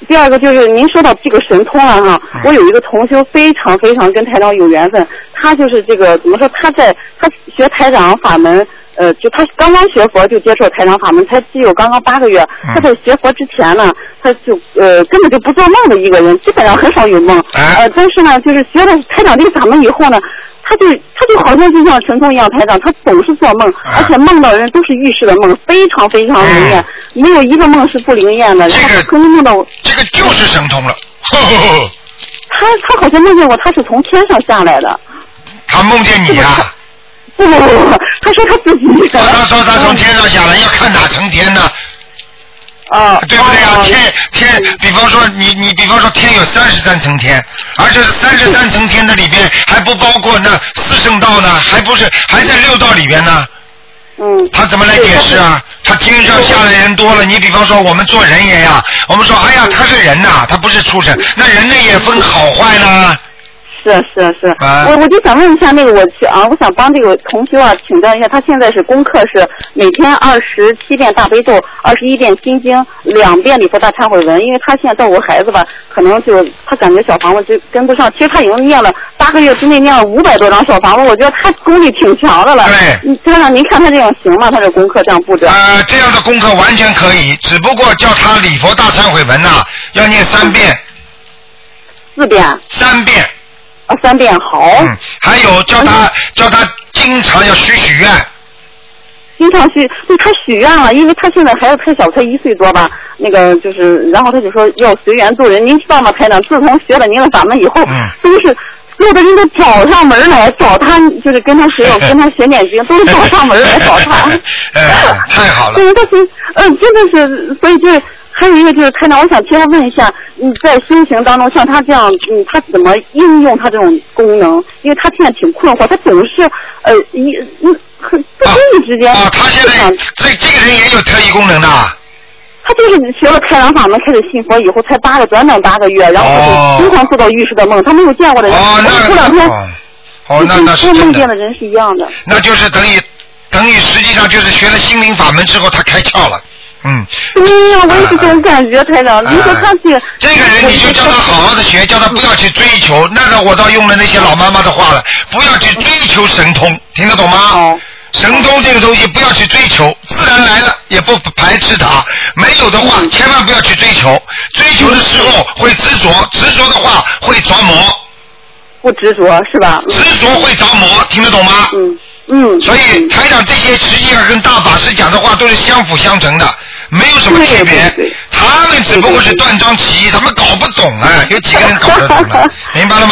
第二个就是您说到这个神通了哈，我有一个同修非常非常跟台长有缘分，他就是这个怎么说，他学台长法门。就他刚刚学佛就接受台长法门，才只有刚刚8个月。他在学佛之前呢，他就根本就不做梦的一个人，基本上很少有梦。但是呢，就是学了台长这个法门以后呢，他就好像就像神通一样，台长他总是做梦，而且梦到的人都是预示的梦，非常非常灵验，没有一个梦是不灵验的。然后他可能梦到这个就是神通了。 他好像梦见过他是从天上下来的。 他梦见你啊？ 不，他说他自己。 他说他从天上下来，要看哪层天呢？对不对啊？天，比方说你比方说天有33层天，而且33层天的里边还不包括那4圣道呢，还在6道里边呢。他怎么来解释啊？他天上下来人多了，你比方说我们做人也呀，我们说哎呀他是人呐，他不是畜生，那人类也分好坏呢。 是，我就想问一下那个我想帮这个同修啊请教一下，他现在是功课是每天27遍大悲咒，21遍心经，2遍礼佛大忏悔文，因为他现在照顾孩子吧，可能就他感觉小房子就跟不上，其实他已经念了8个月之内念了500多张小房子，我觉得他功力挺强的了。对，家长您看他这样行吗？他这功课这样布置？ 这样的功课完全可以，只不过叫他礼佛大忏悔文呐，要念3遍。 4遍。 3遍。 3遍好。 还有叫他经常要许愿。 经常对他许愿了，因为他现在孩子太小，才1岁多吧，那个就是，然后他就说要随缘做人。您知道吗，台长？自从学了您的法门以后，都是所有的人都找上门来找他，就是跟他学念经，都是找上门来找他。 太好了。 对，他是真的是，所以就是。还有一个就是台长，我想替他问一下，在修行当中，像他这样，他怎么应用他这种功能？因为他现在挺困惑，他总是不经意之间。 他现在这个人也有特异功能的。 他就是学了开朗法门，开始信佛以后，才短短8个月，然后他就经常做到预示的梦，他没有见过的人。过2天， 那是真的。 梦见的人是一样的。 那就是等于实际上就是学了心灵法门之后，他开窍了。 对呀，我也是这种感觉，台长。你说他这个人，你就叫他好好的学，叫他不要去追求。那个我倒用了那些老妈妈的话了，不要去追求神通，听得懂吗？神通这个东西不要去追求，自然来了也不排斥它。没有的话，千万不要去追求。追求的时候会执着，执着的话会着魔。 不执着是吧？ 执着会着魔，听得懂吗？所以台长这些实际上跟大法师讲的话都是相辅相成的。没有什么区别，他们只不过是断章取义，他们搞不懂啊，有几个人搞得懂了，明白了吗？